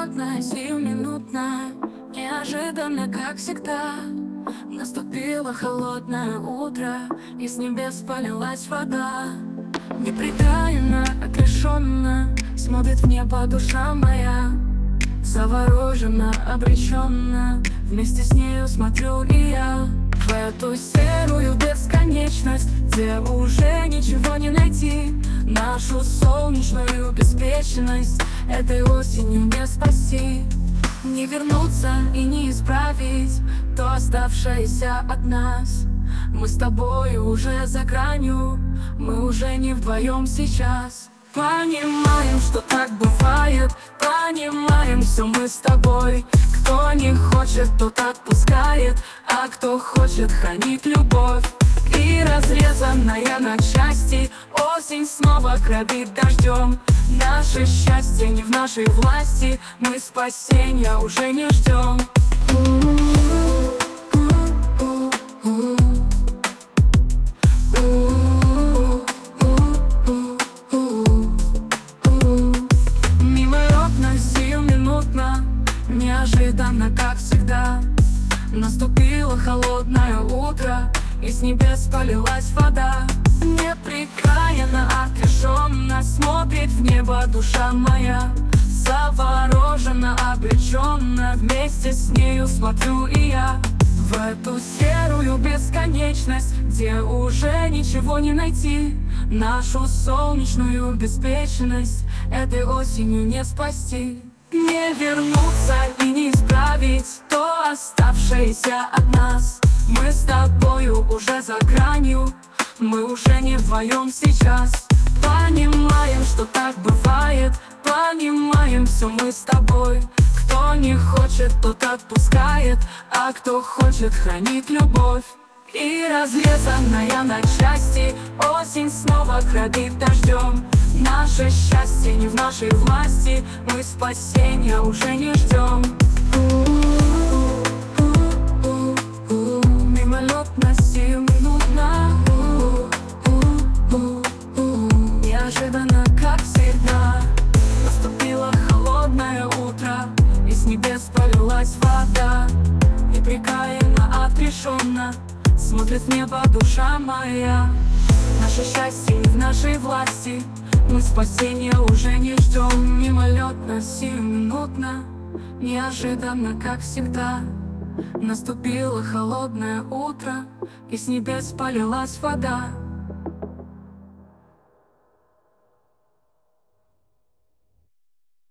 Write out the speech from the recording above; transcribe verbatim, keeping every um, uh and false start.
Мимолетная, сиюминутная, неожиданно, как всегда. Наступило холодное утро, и с небес полилась вода. Неприкаянно, отрешенно смотрит в небо душа моя. Завороженно, обреченно, вместе с нею смотрю и я. В эту серую бесконечность, где уже ничего не найти. Нашу солнечную беспечность этой осенью не спасти. Не вернуться и не исправить то оставшееся от нас. Мы с тобой уже за гранью, мы уже не вдвоем сейчас. Понимаем, что так бывает, понимаем все мы с тобой. Кто не хочет, тот отпускает, а кто хочет, хранит любовь. И разрезанная на части осень снова грабит дождем. Наше счастье не в нашей власти, мы спасения уже не ждем. Мимолетно, сиюминутно, неожиданно, как всегда. Наступило холодное утро, и с небес полилась вода. Неприкаянно, отрешенно смотрит в небо душа моя. Завороженно, обреченно, вместе с нею смотрю и я. В эту серую бесконечность, где уже ничего не найти. Нашу солнечную беспечность этой осенью не спасти. Не вернуться и не исправить то оставшееся от нас. Мы с тобою уже за гранью, мы уже не вдвоем сейчас. Понимаем, что так бывает, понимаем все мы с тобой. Кто не хочет, тот отпускает, а кто хочет, хранит любовь. И разрезанная на части осень снова грабит дождем. Наше счастье не в нашей власти, мы спасения уже не ждем. Мимолетно, сиюминутно, неожиданно, как всегда. Наступило холодное утро, и с небес полилась вода. Непрекаянно, отрешенно смотрит в небо душа моя. Наше счастье не в нашей власти, мы спасения уже не ждем. Мимолетно, сиюминутно, неожиданно, как всегда. Наступило холодное утро, и с небес полилась вода.